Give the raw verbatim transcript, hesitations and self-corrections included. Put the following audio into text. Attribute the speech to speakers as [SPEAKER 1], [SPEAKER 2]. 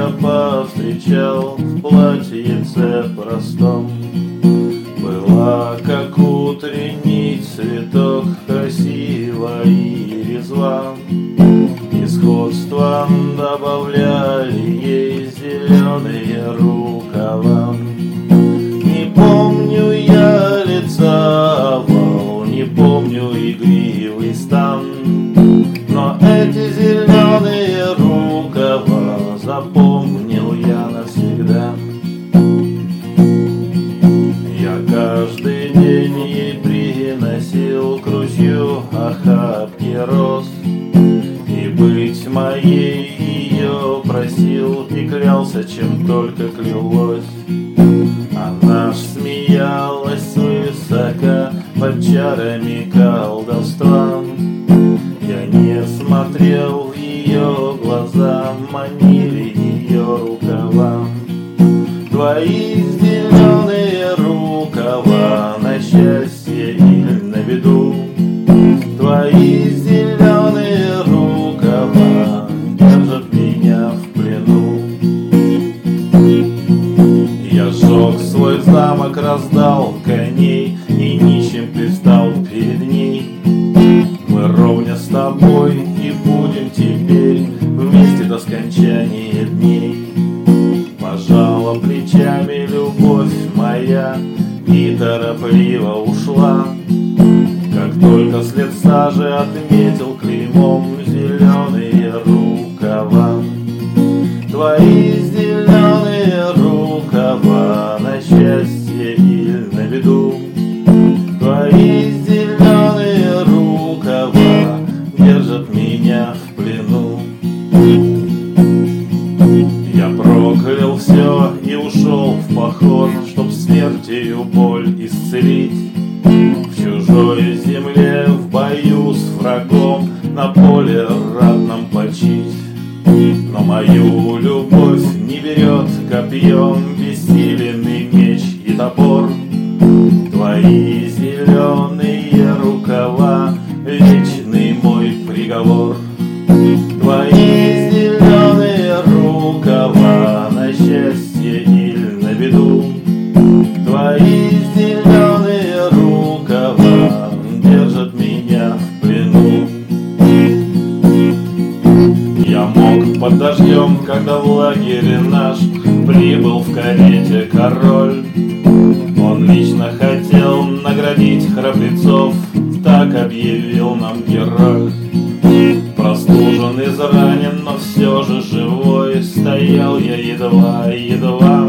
[SPEAKER 1] я повстречал в платьице простом. Была, как утренний цветок, красива и резва, и сходством добавляли ей зеленые рукава. Не помню я лица овал, не помню игривый стан, но эти зеленые рукава запомнил я навсегда. Я каждый день ей приносил к ручью охапки роз, и быть моей ее просил, и клялся, чем только клялось. Она ж смеялась свысока под чарами колдовства. Я не смотрел в ее глаза, манили ее рукава. Твои зеленые рукава на счастье или на беду, твои зеленые рукава держат меня в плену. Я сжег свой замок, раздал коней и нищим предстал перед ней. Мы ровня с тобой и будем теперь вместе до скончания дней. Пожала плечами любовь моя и торопливо ушла, как только след сажи отметил клеймом зеленые рукава. Твои зеленые рукава на счастье или на беду, твои зеленые рукава держат меня в плену. Я проклял все и ушел в поход, чтоб смертью боль исцелить. В чужой земле, в бою с врагом, на поле ратном почить. Но мою любовь не берет копьем бессиленный меч и топор. Твои зеленые рукава — вечный мой приговор. Твои зеленые рукава на счастье или на беду, твои зеленые рукава держат меня в плену. Я мог под дождем, когда в лагере наш прибыл в карете король. Он лично хотел наградить храбрецов, так объявил нам герой. Простужен, изранен, но все же живой, стоял я едва, едва,